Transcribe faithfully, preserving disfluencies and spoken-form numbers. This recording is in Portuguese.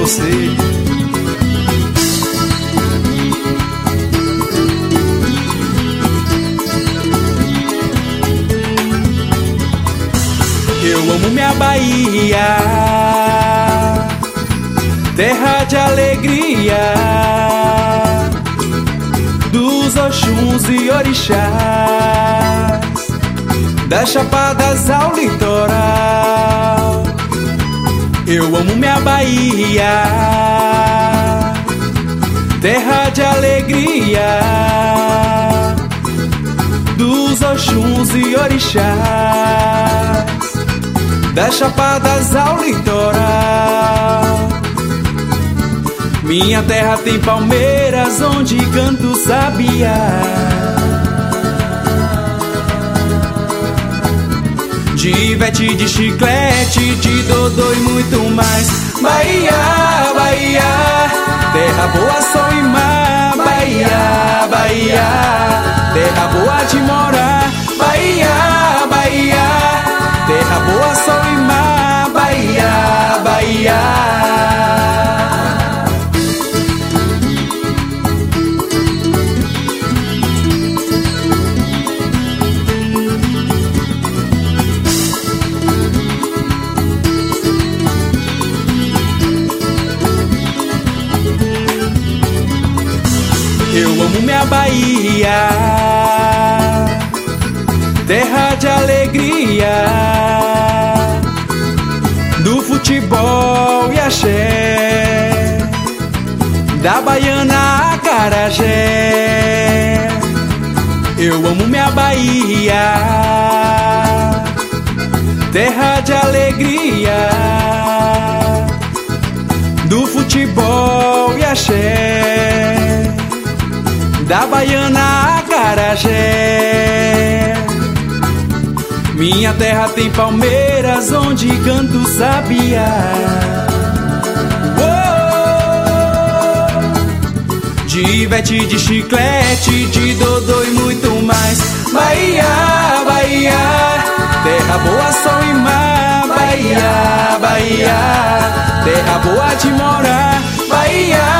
você. Eu amo minha Bahia, terra de alegria, dos Oxuns e Orixás, das Chapadas ao litoral. Eu amo minha Bahia, terra de alegria, dos Oxuns e Orixás, das Chapadas ao litoral. Minha terra tem palmeiras onde canto sabiá, de ivete, de chiclete, de dodô e muito mais. Bahia, Bahia, terra boa, sol e mar. Bahia, Bahia, terra boa de morar. Bahia, Bahia, terra boa, sol e mar. Bahia, Bahia. Eu amo minha Bahia, terra de alegria, do futebol e axé, da baiana acarajé. Eu amo minha Bahia, terra de alegria, do futebol e axé, da baiana acarajé. Minha terra tem palmeiras onde canto sabiá, oh! De ivete, de chiclete, de dodô e muito mais. Bahia, Bahia, terra boa, sol e mar. Bahia, Bahia, terra boa de morar. Bahia,